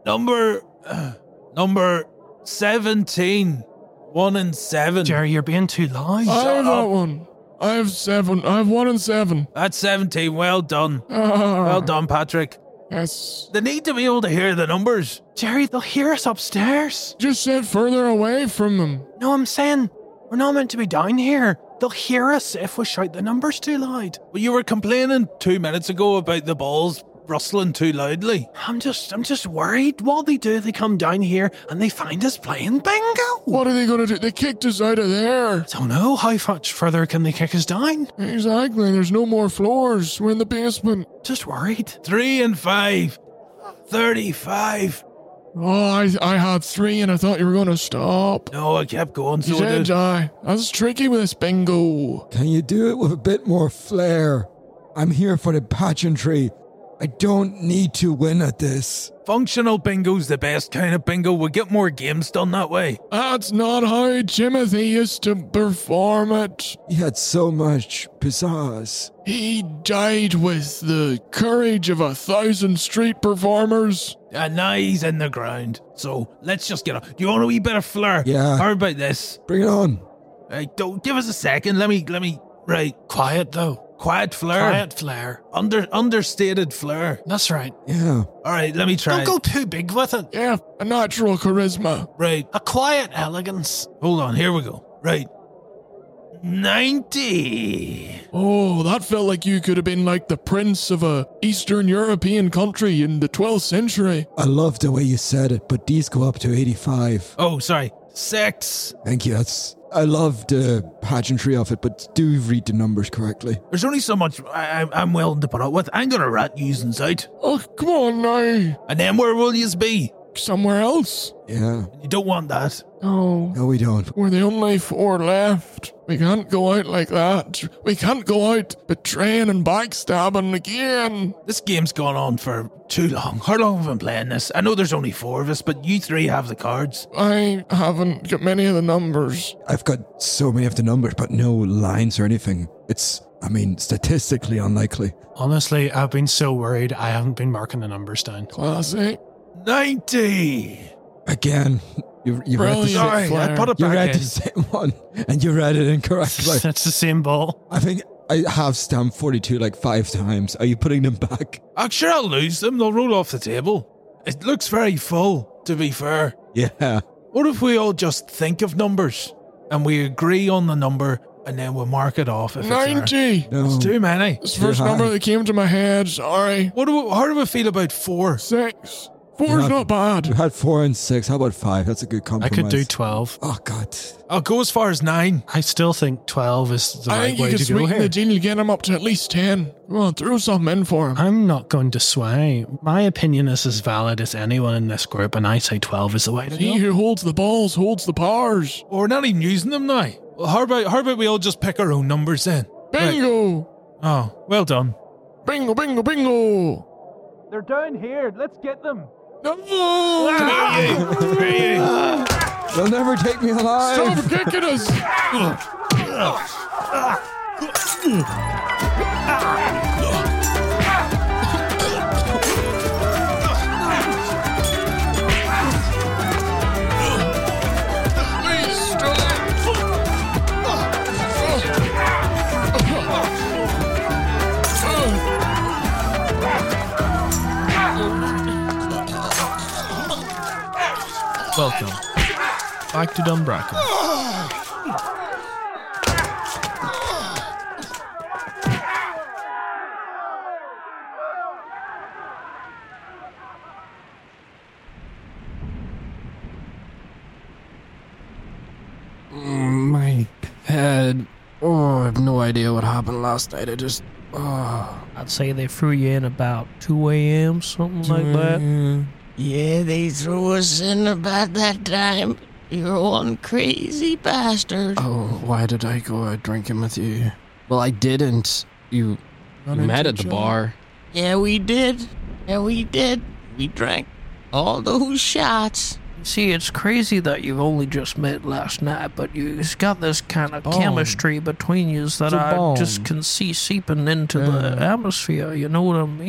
Number 17. 1 and 7. Jerry, you're being too loud. I have that one. I have 7. I have 1 and 7. That's 17. Well done. Well done, Patrick. Yes. They need to be able to hear the numbers. Jerry, they'll hear us upstairs. Just sit further away from them. No, I'm saying we're not meant to be down here. They'll hear us if we shout the numbers too loud. Well, you were complaining 2 minutes ago about the balls rustling too loudly. I'm just worried. What they do, they come down here and they find us playing bingo. What are they going to do? They kicked us out of there. Don't know. How much further can they kick us down? Exactly. There's no more floors. We're in the basement. Just worried. 3 and 5. 35. Oh, I had 3 and I thought you were going to stop. No, I kept going. So You did, I. That's tricky with this bingo. Can you do it with a bit more flair? I'm here for the pageantry. I don't need to win at this. Functional bingo's the best kind of bingo. We'll get more games done that way. That's not how Timothy used to perform it. He had so much pizzazz. He died with the courage of 1,000 street performers. And now he's in the ground. So let's just get on. Do you want a wee bit of flair? Yeah. How about this? Bring it on. Right, don't give us a second. Let me. Right, Quiet, though. quiet flair. Quiet flair. Understated flair. That's right. Yeah. All right, let me try. Don't go too big with it. Yeah, a natural charisma. Right, A quiet elegance. hold on. Here we go. Right, 90. Oh, that felt like you could have been like the prince of a Eastern European country in the 12th century. I love the way you said it, but these go up to 85. Oh, sorry. 6. Thank you. I love the pageantry of it, but do read the numbers correctly. There's only so much I'm willing to put up with. I'm gonna rat usings out. Oh, come on now. And then where will yous be? Somewhere else? Yeah. You don't want that. No. No, we don't. We're the only 4 left. We can't go out like that. We can't go out betraying and backstabbing again. This game's gone on for too long. How long have we been playing this? I know there's only 4 of us, but you 3 have the cards. I haven't got many of the numbers. I've got so many of the numbers, but no lines or anything. It's, statistically unlikely. Honestly, I've been so worried I haven't been marking the numbers down. Classic. 90. Again, you read the Brilliant. same, Sorry, I put it you back read in. the same one, and you read it incorrectly. That's the same ball. I think I have stamped 42 like 5 times. Are you putting them back? I'm sure I'll lose them. They'll roll off the table. It looks very full, to be fair. Yeah. What if we all just think of numbers and we agree on the number and then we'll mark it off if it's 90. No. It's too many. It's the first Too high. number that came to my head. Sorry. How do we feel about 4? 6. 4's Yeah. not bad. We had 4 and 6. How about 5? That's a good I compromise. could do 12. Oh, God. I'll go as far as 9. I still think 12 is the I right think you way can to go sweeten the here. deal and get him up to at least 10. Come on, throw something in for him. I'm not going to sway. My opinion is as valid as anyone in this group, and I say 12 is the way to He go. who holds the balls holds the powers. Well, we're not even using them now. Well, how about we all just pick our own numbers then? Bingo! Oh, well done. Bingo, bingo, bingo! They're down here. Let's get them. No! They'll never take me alive. Stop kicking us! Please Welcome back to Dunbracken. My head. Oh, I have no idea what happened last night. I'd say they threw you in about 2 a.m., something like that. Yeah, they threw us in about that time. You're one crazy bastard. Oh, why did I go out drinking with you? Well, I didn't. You met at the bar. Yeah, we did. We drank all those shots. See, it's crazy that you've only just met last night, but you've got this kind of chemistry between you that It's a I bond. just can see seeping into the atmosphere, you know what I mean?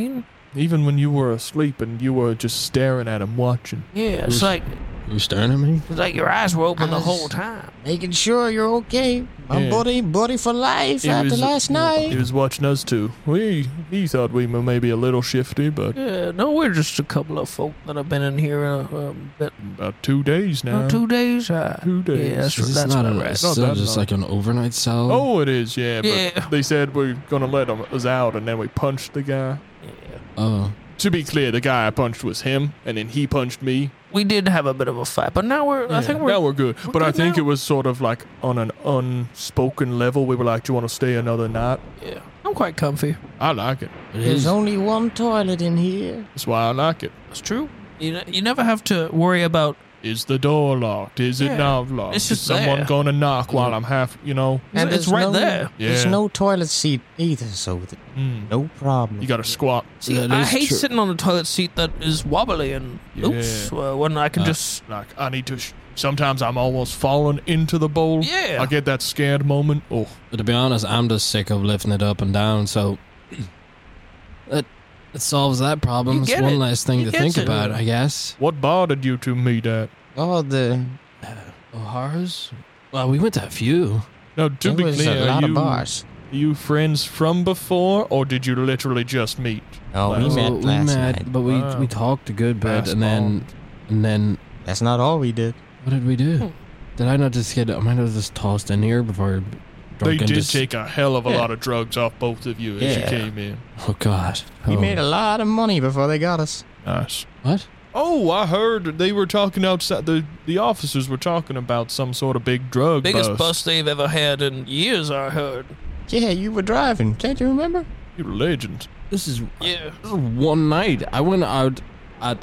Even when you were asleep and you were just staring at him watching. Yeah, it's like You staring at me? your eyes were open I the was- whole time. Making sure you're okay. My Yeah. buddy for life He after was- last night. He was watching us too. He thought we were maybe a little shifty, but Yeah, no, we're just a couple of folk that have been in here about 2 days now. 2 days. 2 days. Yeah, that's, Is this that's not about an, right. it's Not still that just long. like an overnight cell? Oh, it is, yeah. But Yeah. they said we're gonna let us out, and then we punched the guy. Oh. To be clear, the guy I punched was him, and then he punched me. We did have a bit of a fight, but now I think now we're good. we're But I good think now. it was sort of like on an unspoken level. We were like, "Do you want to stay another night?" Yeah, I'm quite comfy. I like it. It There's is. only one toilet in here. That's why I like it. It's true. You never have to worry about. Is the door locked? Is Yeah, it not locked? it's Is just someone there. gonna knock while I'm half? And It's there's right no- there. There's Yeah. no toilet seat either, so no problem. You got to squat. See, That I is hate true. sitting on a toilet seat that is wobbly and oops when I can just. Like I need to. Sometimes I'm almost falling into the bowl. Yeah. I get that scared moment. Oh, But to be honest, I'm just sick of lifting it up and down, so it solves that problem. You It's get one it. less thing You to get think it. about, I guess. what bar did you two meet at? Oh, O'Hara's? Well, we went to a few. No, to there be was clear, a lot are of you, bars. are you friends from before, or did you literally just meet? Oh, we Last- met last night. but Wow. we talked a good bit, Fast and then That's not all we did. what did we do? Did I not just get? I might have just tossed in here before. They drunk and did just- take a hell of a Yeah. lot of drugs off both of you as you Yeah. came in. Oh God! We Oh. made a lot of money before they got us. Nice. What? Oh, I heard they were talking outside. The officers were talking about some sort of big drug Biggest bust. bust they've ever had in years, I heard. Yeah, you were driving. Can't you remember? You're a legend. This is Yeah. one night. I went out at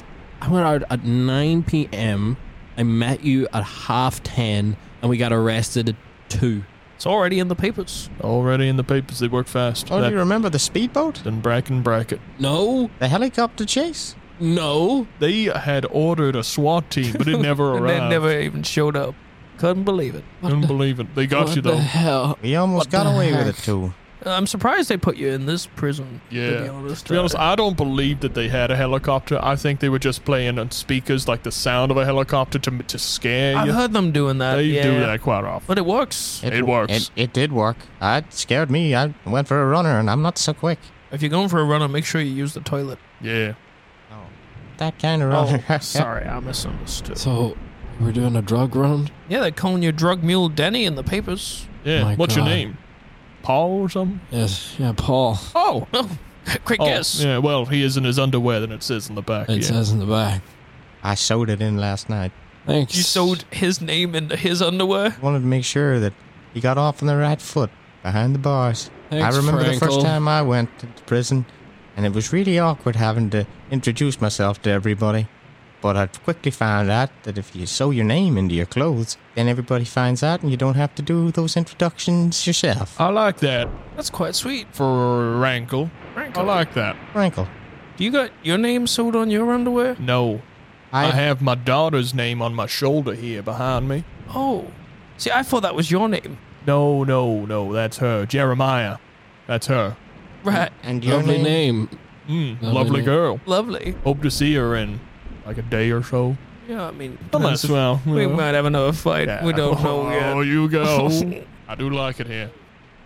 9 p.m. I met you at 10:30, and we got arrested at 2. It's already in the papers. Already in the papers. They work fast. Oh, do That- you remember the speedboat? Then bracket. No, The helicopter chase? no. They had ordered a SWAT team, but it never And arrived. they never even showed up. Couldn't believe it. Couldn't believe it. They got What you the though. hell? We almost What got the away with heck? it, too. I'm surprised they put you in this prison. Yeah. To be honest. To be honest, I don't believe that they had a helicopter. I think they were just playing on speakers, like the sound of a helicopter to scare I've you. heard them doing that. They yeah. do that quite often. But it works. It works. It did work. It scared me. I went for a runner, and I'm not so quick. If you're going for a runner, make sure you use the toilet. Yeah. That kind of runner. Oh, sorry, I misunderstood. So we're doing a drug run. Yeah, they're calling you drug mule Denny in the papers. Yeah. My What's your God. name? Paul or something? Yes, yeah, Paul. Oh. Quick guess. Yeah, well, he is in his underwear, then it says in the back. It yeah. says in the back. I sewed it in last night. Thanks. You sewed his name into his underwear? I wanted to make sure that he got off on the right foot behind the bars. Thanks, I remember the first Frankel. time I went to prison, and it was really awkward having to introduce myself to everybody. But I quickly found out that if you sew your name into your clothes, then everybody finds out and you don't have to do those introductions yourself. I like that That's quite sweet. for Rankle. I like that. Rankle. Do you got your name sewed on your underwear? No. I have my daughter's name on my shoulder here behind me. Oh. See, I thought that was your name. No, that's her. Jeremiah. That's her. Right. And your Lovely name? name. Lovely name. girl. Lovely. Hope to see her in like a day or so. Yeah, I mean, Unless, well, we you know. might have another fight. Yeah. We don't know yet. Oh, you go. I do like it here.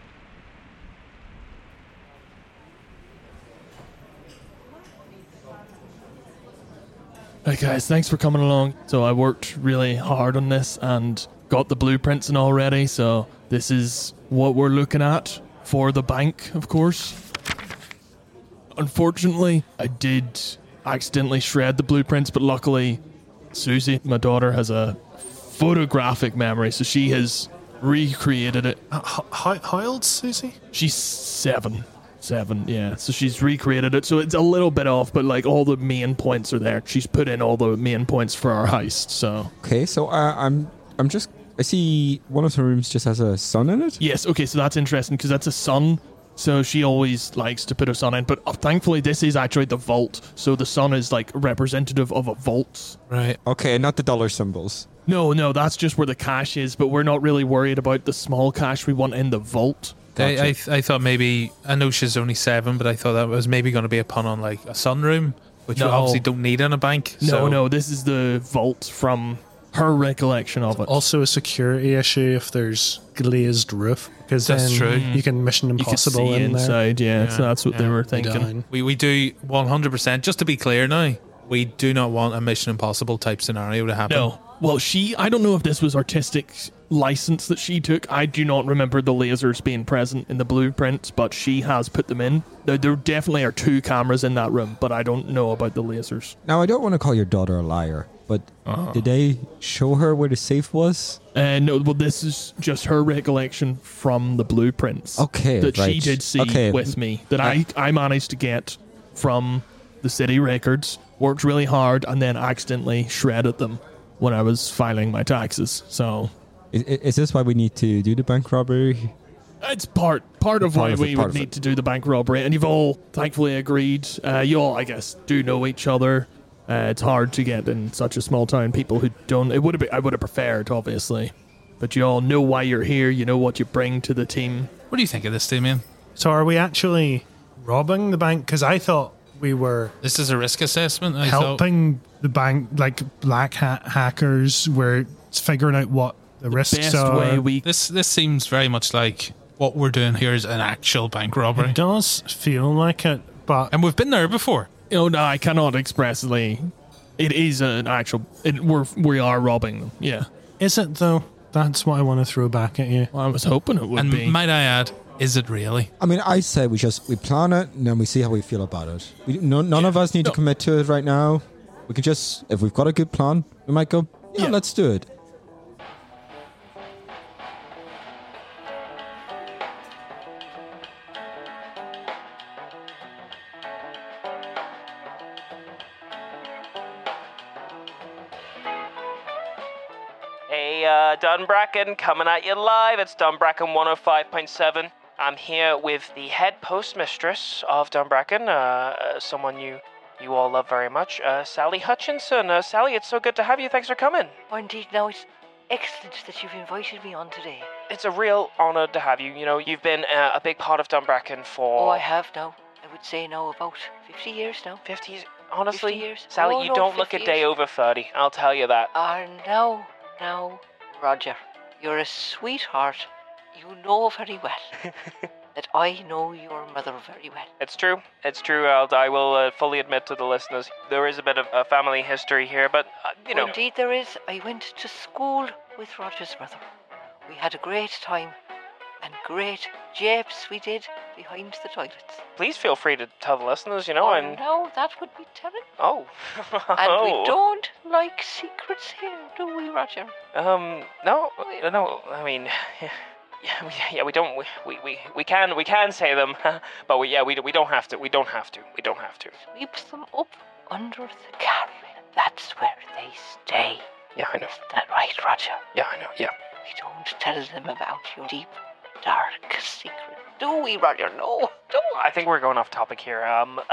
Hey guys, thanks for coming along. So I worked really hard on this and got the blueprints and all ready. So this is what we're looking at for the bank, of course. Unfortunately, I did accidentally shred the blueprints, but luckily Susie, my daughter, has a photographic memory, so she has recreated it. How old's Susie? She's 7, yeah. So she's recreated it. So it's a little bit off, but like all the main points are there. She's put in all the main points for our heist. So Okay, so I see one of the rooms just has a sun in it. yes, okay. So that's interesting because that's a sun. So she always likes to put her sun in, but thankfully this is actually the vault. So the sun is like representative of a vault. Right. Okay, not the dollar symbols. No, that's just where the cash is, but we're not really worried about the small cash we want in the vault. I thought maybe, I know she's only 7, but I thought that was maybe going to be a pun on like a sunroom, which we No. obviously don't need in a bank. So. No, this is the vault from her recollection of it. Also a security issue if there's glazed roof, because That's then true. you can Mission You can Impossible see in there. inside, so that's what they were thinking. Down. We do 100%, just to be clear now, we do not want a Mission Impossible type scenario to happen. No. Well, I don't know if this was artistic license that she took. I do not remember the lasers being present in the blueprints, but she has put them in. There definitely are 2 cameras in that room, but I don't know about the lasers. Now, I don't want to call your daughter a liar, but did they show her where the safe was? No, well, this is just her recollection from the blueprints. Okay, that she right. did see Okay. with me, that I managed to get from the city records, worked really hard, and then accidentally shredded them when I was filing my taxes. So Is this why we need to do the bank robbery? it's part of why we would need to do the bank robbery, and you've all thankfully agreed. You all, I guess, do know each other. It's hard to get in such a small town people who don't. I would have preferred, obviously, but you all know why you're here. You know what you bring to the team. What do you think of this, Damien? So are we actually robbing the bank? Because I thought we were This is a risk assessment. I helping the bank, like black hat hackers, were figuring out what the risks Best are. way we This seems very much like what we're doing here is an actual bank robbery. It does feel like it, but And we've been there before. No, I cannot expressly. It is an actual. We are robbing them. Yeah. is it though? That's what I want to throw back at you. Well, I was hoping it would And be. might I add, is it really? I mean, I say we plan it and then we see how we feel about it. None of us need to commit to it right now. We can just, if we've got a good plan, we might go, yeah. Let's do it. Hey, Dunbracken, coming at you live. It's Dunbracken 105.7. I'm here with the head postmistress of Dunbracken, someone you all love very much, Sally Hutchinson. Sally, it's so good to have you. Thanks for coming. Oh, indeed, no, it's excellent that you've invited me on today. It's a real honour to have you. You know, you've been a big part of Dunbracken for... Oh, I have now. I would say now about 50 years now. 50 honestly, 50 years. Sally, Oh, you no, don't look 50 a day years. over 30. I'll tell you that. Now, Roger, you're a sweetheart. You know very well that I know your mother very well. It's true. It's true. I will fully admit to the listeners, there is a bit of a family history here, but, you know... Indeed there is. I went to school with Roger's mother. We had a great time, and great japes we did behind the toilets. Please feel free to tell the listeners, you know, and... No, that would be telling. Oh. And we don't like secrets here, do we, Roger? No, I mean... we don't. We can say them, but we don't have to. We don't have to. Sweeps them up under the carpet. That's where they stay. Yeah, I know. Is that right, Roger? Yeah, I know. Yeah. We don't tell them about your deep, dark secret, do we, Roger? No, don't. I think we're going off topic here.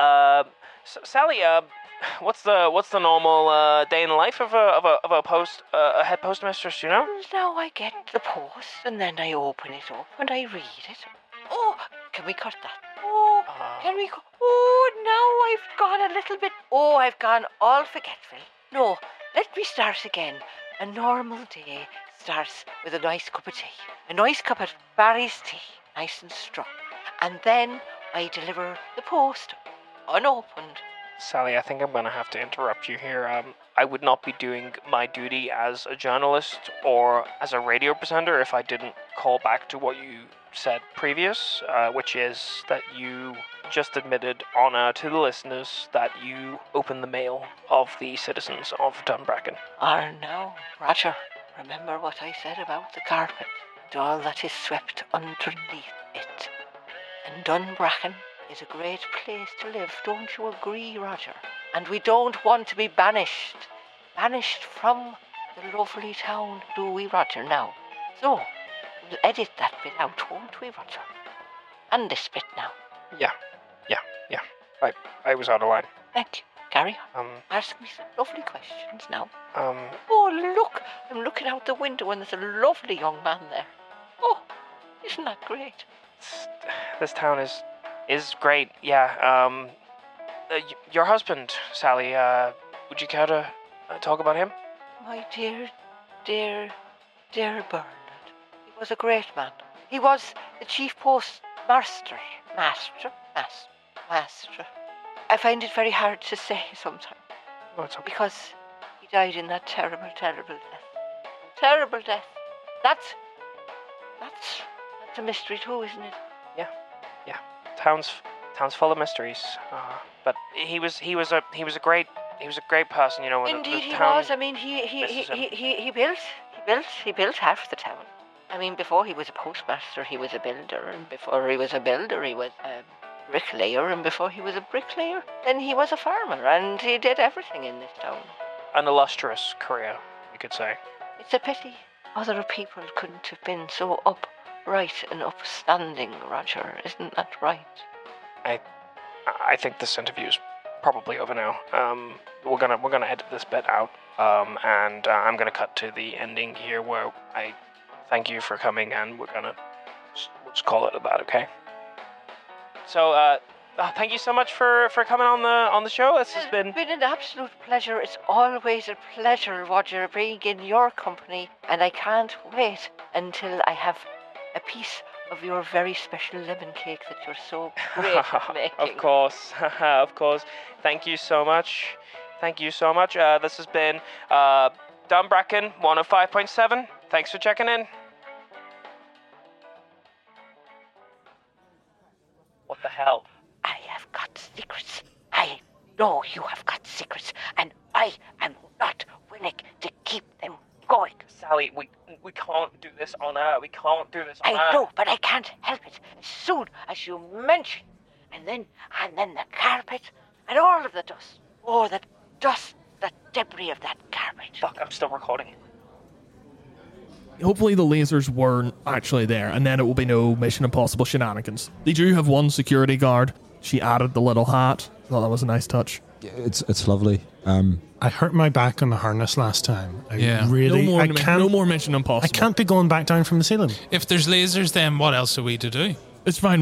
Sally, what's the normal day in the life of a head postmistress? You know? Now I get the post and then I open it up and I read it. Oh, can we cut that? Oh, can we? Oh, now I've gone a little bit. Oh, I've gone all forgetful. No, let me start again. A normal day starts with a nice cup of tea. A nice cup of Barry's tea, nice and strong. And then I deliver the post unopened. Sally, I think I'm going to have to interrupt you here. I would not be doing my duty as a journalist or as a radio presenter if I didn't call back to what you said previous, which is that you just admitted to the listeners that you opened the mail of the citizens of Dunbracken. No, Roger, remember what I said about the carpet and all that is swept underneath it. And Dunbracken is a great place to live, don't you agree, Roger? And we don't want to be banished from the lovely town, do we, Roger, now? So, we'll edit that bit out, won't we, Roger? And this bit now. Yeah. I was out of line. Thank you. Carry on. Ask me some lovely questions now. Um, Oh, look! I'm looking out the window and there's a lovely young man there. Oh, isn't that great? This town is great. Yeah. Your husband, Sally. Would you care to talk about him? My dear, dear, dear Bernard. He was a great man. He was the chief postmaster. Master. I find it very hard to say sometimes. Oh, it's okay. Because he died in that terrible, terrible death. Terrible death. That's a mystery too, isn't it? Yeah. Town's full of mysteries. But he was a great person. You know. Indeed, the he town was. I mean, he built half the town. I mean, before he was a postmaster, he was a builder, and before he was a builder, he was a bricklayer, and before he was a bricklayer, then he was a farmer, and he did everything in this town. An illustrious career, you could say. It's a pity other people couldn't have been so upright and upstanding, Roger. Isn't that right? I think this interview's probably over now. We're gonna edit this bit out, and I'm gonna cut to the ending here where I thank you for coming, and we'll just call it at that, okay? So, thank you so much for coming on the show. This has been an absolute pleasure. It's always a pleasure, Roger, being in your company, and I can't wait until I have a piece of your very special lemon cake that you're so great at making. Of course. Thank you so much. This has been Dumbracken 105.7. Thanks for checking in. What the hell? I have got secrets. I know you have got secrets, and I am not willing to keep them going. Sally, we can't do this on air. I know, but I can't help it. As soon as you mention, and then the carpet, and all of the dust. Oh, the dust, the debris of that carpet. Fuck, I'm still recording it. Hopefully the lasers weren't actually there, and then it will be no Mission Impossible shenanigans. They do have one security guard. She added the little hat. Thought that was a nice touch. Yeah, it's lovely. I hurt my back on the harness last time. No more Mission Impossible. I can't be going back down from the ceiling. If there's lasers, then what else are we to do? It's fine.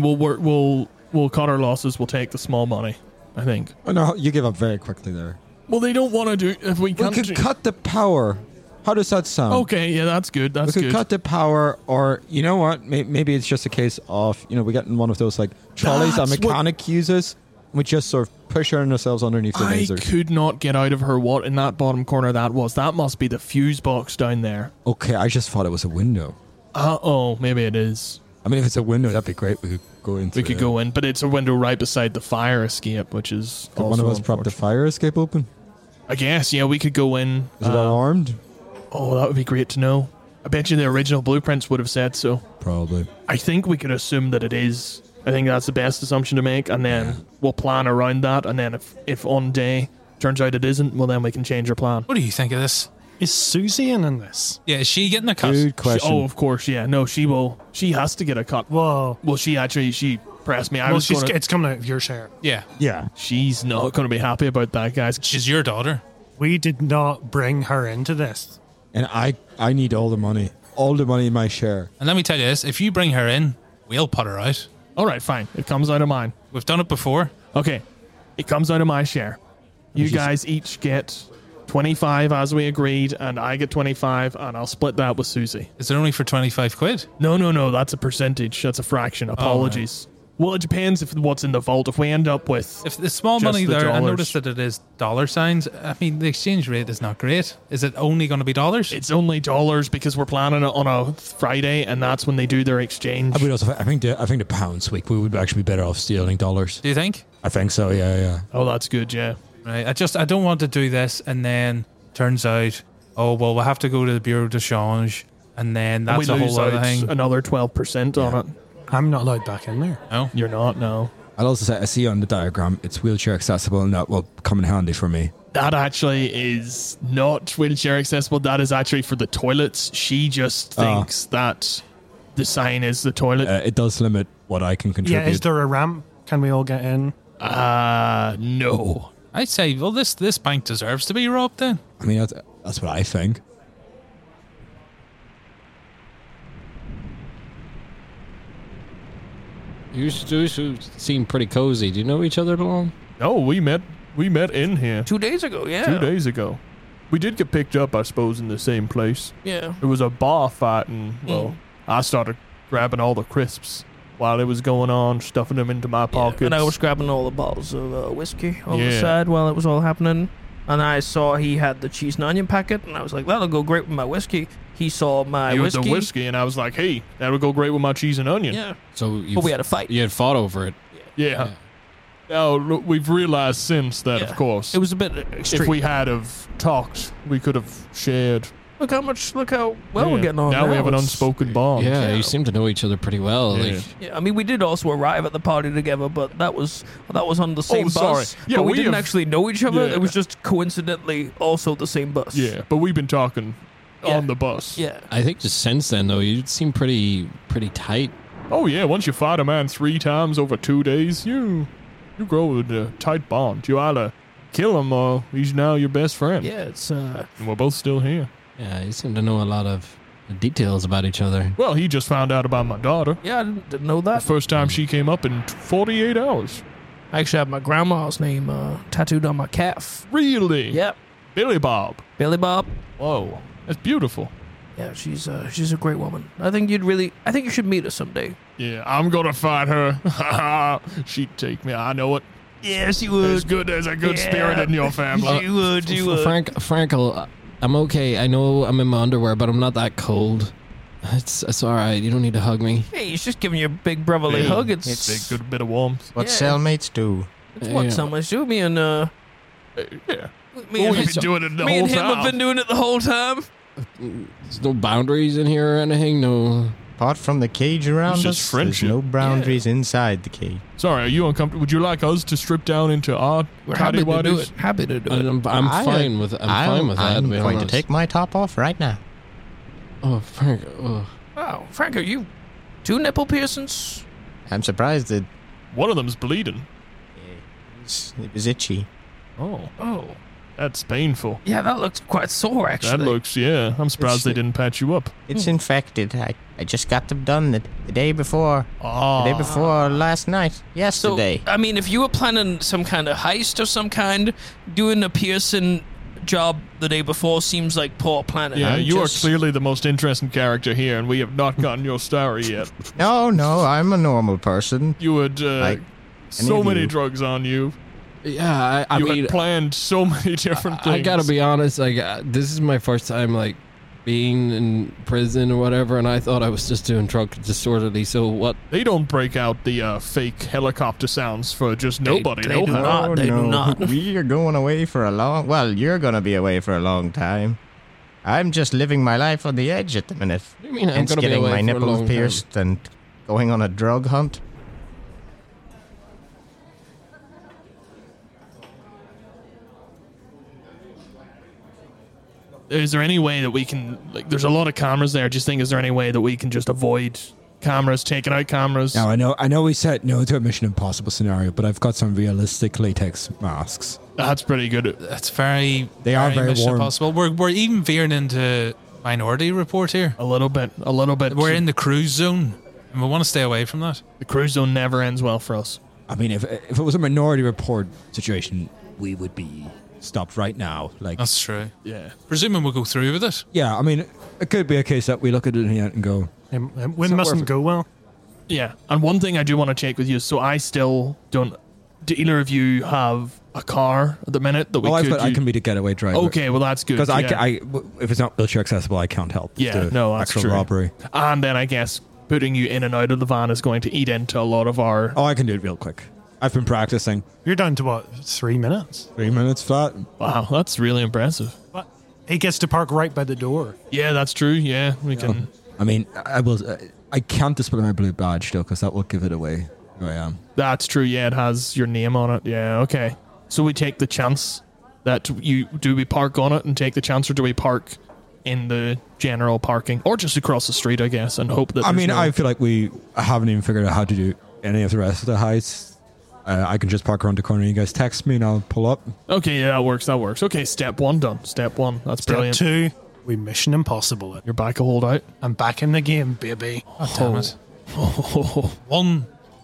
We'll cut our losses. We'll take the small money, I think. Oh no, you give up very quickly there. Well, they don't want to do. If we can't, we could cut the power. How does that sound? Okay, yeah, that's good. We could cut the power, or you know what? Maybe it's just a case of we get in one of those like trolleys that mechanic uses. We just sort of push ourselves underneath the lasers. I could not get out of her what in that bottom corner that was. That must be the fuse box down there. Okay, I just thought it was a window. Oh, maybe it is. I mean, if it's a window, that'd be great. We could go in. We could go in, but it's a window right beside the fire escape, which is could one of us prop the fire escape open? I guess, yeah, we could go in. Is it alarmed? Oh, that would be great to know. I bet you the original blueprints would have said so. Probably. I think we could assume that it is. I think that's the best assumption to make, and then we'll plan around that, and then if on day turns out it isn't, well, then we can change our plan. What do you think of this? Is Susie in this? Yeah, is she getting a cut? Good question. Of course, yeah. No, she will. She has to get a cut. Whoa. Well, she pressed me. It's coming out of your share. Yeah. Yeah. She's not going to be happy about that, guys. She's your daughter. We did not bring her into this. And I need all the money. All the money in my share. And let me tell you this, if you bring her in, we'll put her out. All right, fine. It comes out of mine. We've done it before. Okay. It comes out of my share. You guys each get 25 as we agreed, and I get 25, and I'll split that with Susie. Is it only for 25 quid? No. That's a percentage. That's a fraction. Apologies. Oh, right. Well, it depends if what's in the vault. If we end up with... If the small money there, I noticed that it is dollar signs. I mean, the exchange rate is not great. Is it only going to be dollars? It's only dollars because we're planning it on a Friday, and that's when they do their exchange. I think the pounds week, we would actually be better off stealing dollars. Do you think? I think so, yeah. Oh, that's good, yeah. Right. I don't want to do this, and then turns out, we'll have to go to the Bureau de Change, and then that's a whole other thing. Another 12% on it. I'm not allowed back in there. No? You're not, no. I'll also say, I see on the diagram, it's wheelchair accessible, and that will come in handy for me. That actually is not wheelchair accessible. That is actually for the toilets. She just thinks that the sign is the toilet. It does limit what I can contribute. Yeah, is there a ramp? Can we all get in? No. I'd say, well, this bank deserves to be robbed then. I mean, that's what I think. You seem pretty cozy. Do you know each other long? No, we met in here 2 days ago, yeah. 2 days ago. We did get picked up, I suppose, in the same place. Yeah. It was a bar fight, and, well, I started grabbing all the crisps while it was going on, stuffing them into my pockets. And I was grabbing all the bottles of whiskey on the side while it was all happening. And I saw he had the cheese and onion packet, and I was like, that'll go great with my whiskey. He saw my whiskey. The whiskey, and I was like, hey, that'll go great with my cheese and onion. Yeah. So but we had a fight. You had fought over it. Yeah. Now, we've realized since that, of course, it was a bit extreme. If we had have talked, we could have shared. Look how well we're getting on now. Now we have an unspoken bond. Yeah, you seem to know each other pretty well. I mean, we did also arrive at the party together, but that was on the same bus. Yeah, but we didn't actually know each other. It was just coincidentally also the same bus. Yeah, but we've been talking on the bus. Yeah. I think just since then, though, you seem pretty tight. Oh, yeah. Once you fight a man 3 times over 2 days, you grow a tight bond. You either kill him or he's now your best friend. Yeah, it's... And we're both still here. Yeah, you seem to know a lot of details about each other. Well, he just found out about my daughter. Yeah, I didn't know that. The first time she came up in 48 hours. I actually have my grandma's name tattooed on my calf. Really? Yep. Billy Bob. Billy Bob. Whoa, that's beautiful. Yeah, she's a great woman. I think you should meet her someday. Yeah, I'm gonna fight her. She'd take me. I know it. Yeah, she would. There's a good spirit in your family. She would. Frankl, I'm okay. I know I'm in my underwear, but I'm not that cold. It's all right. You don't need to hug me. Hey, he's just giving you a big brotherly hug. It's a good bit of warmth. What cellmates do. It's what cellmates do. Me and yeah. We've been doing it the whole time. Me and him have been doing it the whole time. There's no boundaries in here or anything. No. Apart from the cage around us, there's no boundaries inside the cage. Sorry, are you uncomfortable? Would you like us to strip down into our happy to do it. Happy to do it. I'm fine with that. I'm going to take my top off right now. Oh, Frank. Oh. Wow, Frank, are you 2 nipple piercings? I'm surprised that one of them's bleeding. It was itchy. Oh. That's painful. Yeah, that looks quite sore, actually. That looks, I'm surprised they didn't patch you up. It's infected. I just got them done the day before. Oh. The day before last night. Yesterday. So, I mean, if you were planning some kind of heist or some kind, doing a piercing job the day before seems like poor planning. Yeah, you are clearly the most interesting character here, and we have not gotten your story yet. No, I'm a normal person. You had so many drugs on you. Yeah, I mean, had planned so many different things. I gotta be honest, this is my first time, being in prison or whatever, and I thought I was just doing drug disorderly, so what? They don't break out the fake helicopter sounds for just nobody. They do not. They do not. We are going away for you're gonna be away for a long time. I'm just living my life on the edge at the minute. What do you mean I'm gonna getting be away my for a nipples long pierced time? and going on a drug hunt. Is there any way that we can, there's a lot of cameras there. Just think, is there any way that we can just avoid cameras, taking out cameras? Now, I know we said no to a Mission Impossible scenario, but I've got some realistic latex masks. That's pretty good. That's very warm. Mission Impossible. We're even veering into Minority Report here. A little bit. We're in the cruise zone, and we want to stay away from that. The cruise zone never ends well for us. I mean, if it was a Minority Report situation, we would be stopped right now. That's true. Yeah. Presuming we'll go through with it. Yeah, I mean, it could be a case that we look at it here and go, Wind mustn't go well. Yeah, and one thing I do want to check with you, so I still don't... Do either of you have a car at the minute that we could... I can be the getaway driver. Okay, well, that's good. Because if it's not wheelchair accessible, I can't help. Yeah, no, that's actual true. robbery. And then I guess putting you in and out of the van is going to eat into a lot of our... Oh, I can do it real quick. I've been practicing. You're down to what, 3 minutes? 3 minutes flat. Wow, that's really impressive. But he gets to park right by the door. Yeah, that's true. Yeah, we can... I mean, I can't display my blue badge though, because that will give it away who I am. That's true. Yeah, it has your name on it. Yeah, okay. So we take the chance that do we park on it and take the chance, or do we park in the general parking, or just across the street, I guess, and hope that... I feel like we haven't even figured out how to do any of the rest of the heists. I can just park around the corner. You guys text me and I'll pull up. Okay, yeah, that works. Okay, step 1 done. Step 1. That's brilliant. Step 2, we Mission Impossible it. You're back a holdout. I'm back in the game, baby. Oh, damn it. 1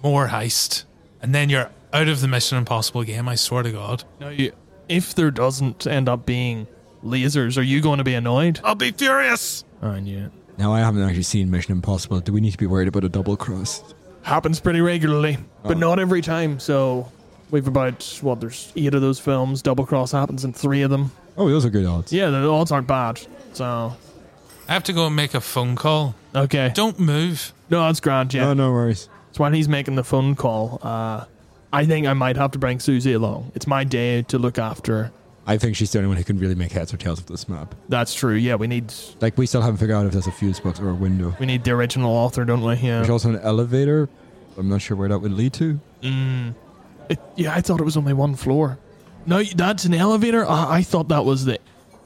more heist, and then you're out of the Mission Impossible game, I swear to God. Now, if there doesn't end up being lasers, are you going to be annoyed? I'll be furious! I knew it. Now, I haven't actually seen Mission Impossible. Do we need to be worried about a double cross? Happens pretty regularly, but not every time. So we've there's 8 of those films. Double cross happens in 3 of them. Oh, those are good odds. Yeah, the odds aren't bad. So I have to go and make a phone call. Okay. Don't move. No, that's grand, yeah. No worries. So while he's making the phone call, I think I might have to bring Susie along. It's my day to look after her. I think she's the only one who can really make heads or tails of this map. That's true, yeah, we need... Like, we still haven't figured out if there's a fuse box or a window. We need the original author, don't we? Yeah. There's also an elevator. I'm not sure where that would lead to. Yeah, I thought it was only 1 floor. No, that's an elevator? I thought that was the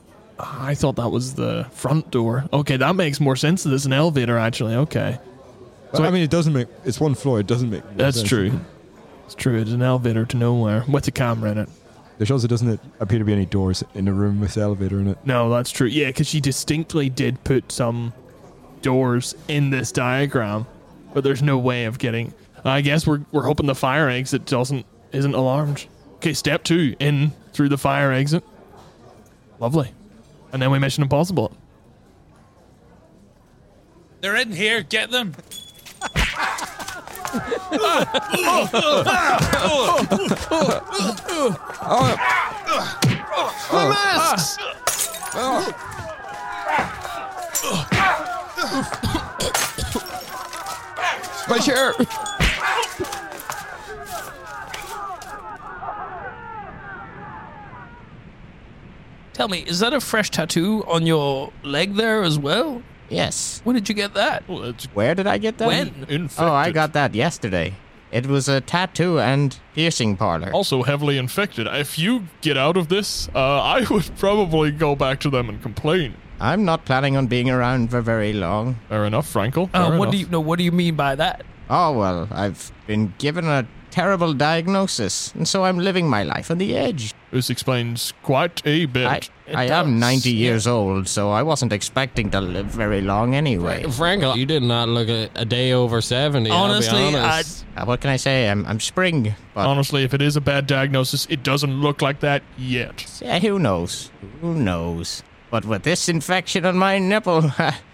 front door. Okay, that makes more sense that it's an elevator, actually. Okay. So I mean, it doesn't make... It's 1 floor. It doesn't make... That's sense. true. It's true. It's an elevator to nowhere with a camera in it. There also doesn't appear to be any doors in the room with the elevator in it. No, that's true. Yeah, because she distinctly did put some doors in this diagram, but there's no way of getting... I guess we're hoping the fire exit isn't alarmed. Okay, step 2, in through the fire exit. Lovely. And then we Mission Impossible. They're in here. Get them. My masks! My shirt! Tell me, is that a fresh tattoo on your leg there as well? Yes. When did you get that? Where did I get that? When? Oh, I got that yesterday. It was a tattoo and piercing parlor. Also heavily infected. If you get out of this, I would probably go back to them and complain. I'm not planning on being around for very long. Fair enough, Frankel. Fair What enough. do you mean by that? Oh, well, I've been given a terrible diagnosis, and so I'm living my life on the edge. This explains quite a bit. I am 90 years old, so I wasn't expecting to live very long anyway. Frankel, you did not look a day over 70. Honestly, I'll be honest. What can I say? I'm spring. But Honestly, if it is a bad diagnosis, it doesn't look like that yet. yeah, who knows? Who knows? But with this infection on my nipple,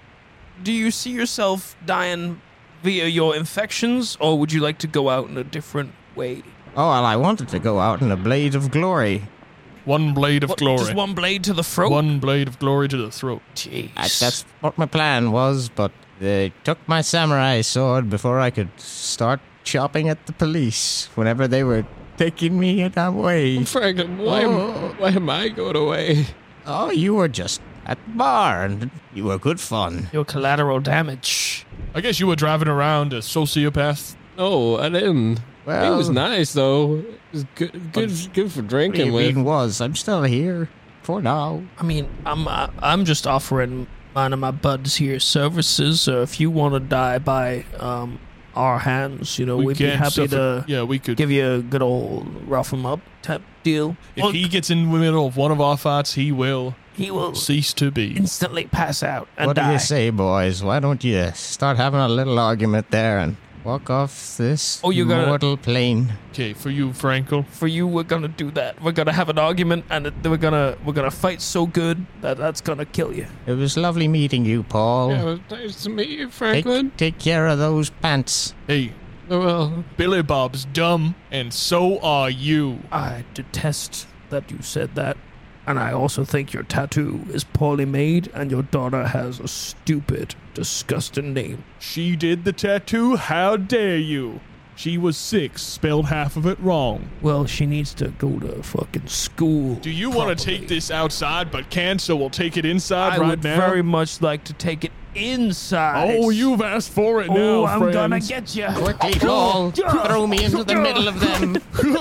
Do you see yourself dying via your infections, or would you like to go out in a different way? oh, well, I wanted to go out in a blaze of glory. One blade of glory. Just one blade to the throat? One blade of glory to the throat. Jeez. That's what my plan was, but they took my samurai sword before I could start chopping at the police whenever they were taking me away. Frankel, why am I going away? Oh, you were just at the bar, and you were good fun. Your collateral damage. I guess you were driving around a sociopath. No, I didn't. Well, It was nice though. It was good for drinking with. I'm still here for now. I mean, I'm just offering mine and my buds here services. So if you want to die by our hands, we'd be happy to we could give you a good old rough 'em up type deal. If he gets in the middle of one of our fights, he will cease to be. Instantly pass out and What die. do you say, boys? Why don't you start having a little argument there and walk off this mortal plane? Okay, for you, Frankel. For you, we're gonna do that. We're gonna have an argument, and we're gonna fight so good that's gonna kill you. It was lovely meeting you, Paul. Yeah, it was nice to meet you, Franklin. Take care of those pants. Hey, Well, Billy Bob's dumb, and so are you. I detest that you said that. And I also think your tattoo is poorly made, and your daughter has a stupid, disgusting name. She did the tattoo? How dare you? She was 6, spelled half of it wrong. Well, she needs to go to fucking school. Do you want to take this outside but can't, so we'll take it inside I right would now? very much like to take it inside. Oh, you've asked for it now, Oh, I'm friends. gonna get you. Quickly, Paul. Throw me into the middle of them.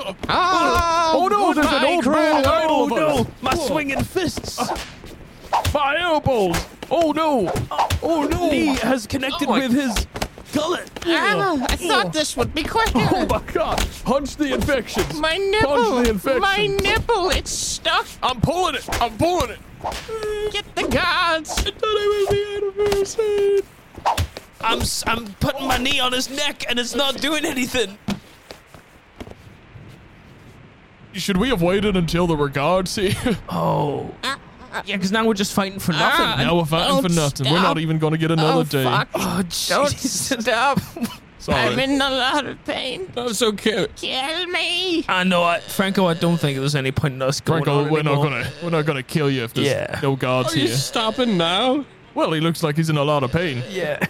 Oh no, there's an old man idol of us. My swinging fists. My elbows. Oh no. Oh no. He has connected with his gullet. I thought this would be quicker. Oh my god. Punch the infections. My nipple. Punch the infections. My nipple. It's stuck. I'm pulling it. I'm pulling it. Get the guards. I thought I was the other person. I'm putting my knee on his neck and it's not doing anything. Should we have waited until there were guards here? Oh. Yeah, because now we're just fighting for nothing. Now we're fighting for nothing. We're not even going to get another day. Fuck. Oh, Don't jeez. stop. Sorry. I'm in a lot of pain. That was so cute. Kill me. I know, Franco, I don't think there's any point in us going Franco, on we're anymore. not gonna kill you if there's no guards Are you here. stopping now? Well, he looks like he's in a lot of pain. Yeah.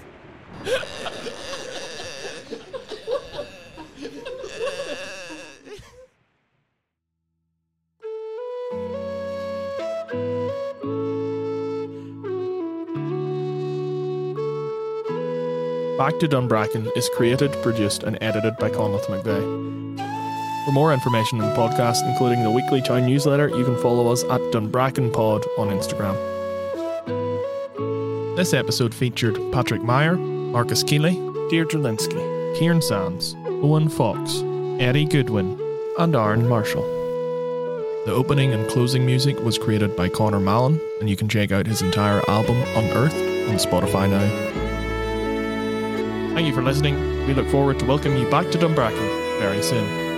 Back to Dunbracken is created, produced, and edited by Conleth McVeigh. For more information on the podcast, including the weekly town newsletter, you can follow us at DunbrackenPod on Instagram. This episode featured Patrick Meyer, Marcus Keeley, Deirdre Linsky, Kieran Sands, Owen Fox, Eddie Goodwin, and Aaron Marshall. The opening and closing music was created by Connor Mallon, and you can check out his entire album Unearthed on Spotify now. Thank you for listening. We look forward to welcoming you back to Dunbracken very soon.